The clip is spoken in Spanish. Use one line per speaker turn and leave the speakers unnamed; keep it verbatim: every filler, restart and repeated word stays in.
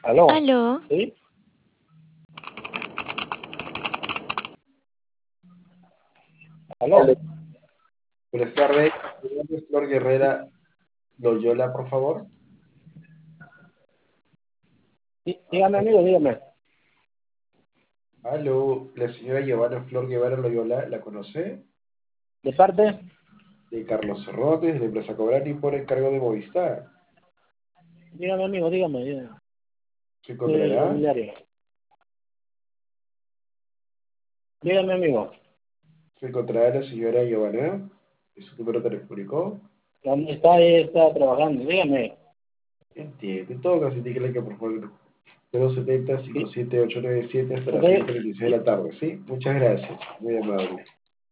Aló,
Aló,
¿sí? Aló.
Buenas tardes, Flor Guerrera Loyola, por favor.
Sí, dígame, amigo, dígame.
Aló, la señora Giovanna Flor Guevara Loyola, ¿la conoce?
¿De parte?
De Carlos Cerrotes, de la empresa Cobrani, por encargo de Movistar.
Dígame, amigo, dígame. dígame.
¿Se
Eh,
encontrará?
inmobiliario. Dígame, amigo.
¿Se encontrará la señora Giovanna? ¿Es su número telefónico?
¿Dónde está? Ahí está trabajando. Dígame.
Entiendo. En todo caso, indíquele que por favor cero setenta,
Sí.
cincuenta y siete, ochocientos noventa y siete hasta
Ok.
las cinco treinta y seis de la tarde, ¿sí? Muchas gracias. Muy amable.